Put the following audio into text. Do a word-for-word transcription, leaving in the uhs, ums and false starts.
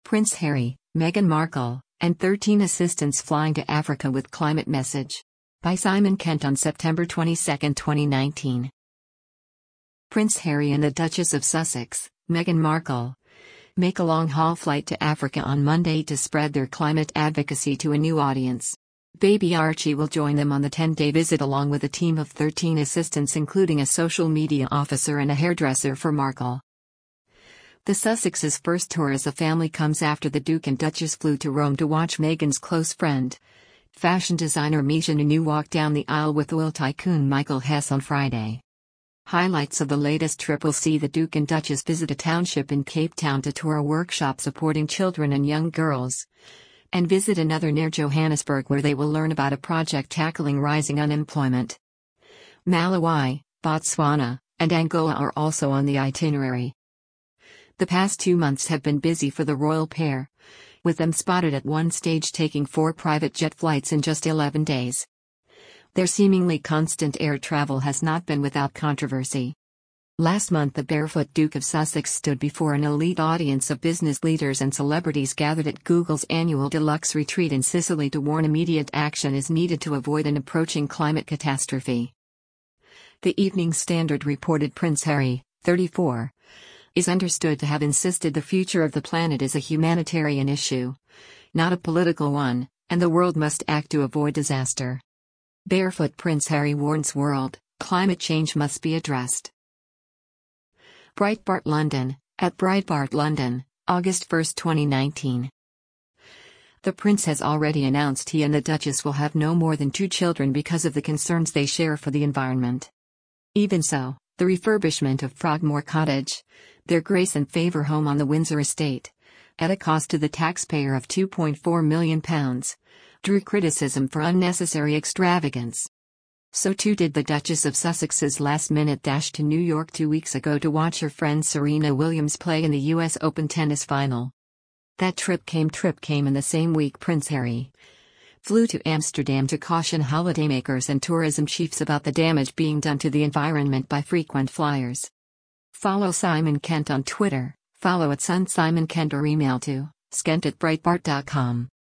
Prince Harry, Meghan Markle, and thirteen assistants flying to Africa with climate message. By Simon Kent on September twenty-second, twenty nineteen. Prince Harry and the Duchess of Sussex, Meghan Markle, make a long-haul flight to Africa on Monday to spread their climate advocacy to a new audience. Baby Archie will join them on the ten-day visit along with a team of thirteen assistants including a social media officer and a hairdresser for Markle. The Sussexes' first tour as a family comes after the Duke and Duchess flew to Rome to watch Meghan's close friend, fashion designer Misha Nonu, walk down the aisle with oil tycoon Michael Hess on Friday. Highlights of the latest trip will see the Duke and Duchess visit a township in Cape Town to tour a workshop supporting children and young girls, and visit another near Johannesburg where they will learn about a project tackling rising unemployment. Malawi, Botswana, and Angola are also on the itinerary. The past two months have been busy for the royal pair, with them spotted at one stage taking four private jet flights in just eleven days. Their seemingly constant air travel has not been without controversy. Last month, the barefoot Duke of Sussex stood before an elite audience of business leaders and celebrities gathered at Google's annual deluxe retreat in Sicily to warn immediate action is needed to avoid an approaching climate catastrophe. The Evening Standard reported Prince Harry, thirty-four, is understood to have insisted the future of the planet is a humanitarian issue, not a political one, and the world must act to avoid disaster. Barefoot Prince Harry warns world, climate change must be addressed. Breitbart London, at Breitbart London, August first, twenty nineteen. The Prince has already announced he and the Duchess will have no more than two children because of the concerns they share for the environment. Even so, the refurbishment of Frogmore Cottage, their grace and favour home on the Windsor estate, at a cost to the taxpayer of two point four million pounds, drew criticism for unnecessary extravagance. So too did the Duchess of Sussex's last-minute dash to New York two weeks ago to watch her friend Serena Williams play in the U S Open tennis final. That trip came trip came in the same week Prince Harry flew to Amsterdam to caution holidaymakers and tourism chiefs about the damage being done to the environment by frequent flyers. Follow Simon Kent on Twitter, follow at Sun Simon Kent or email to skent at breitbart dot com.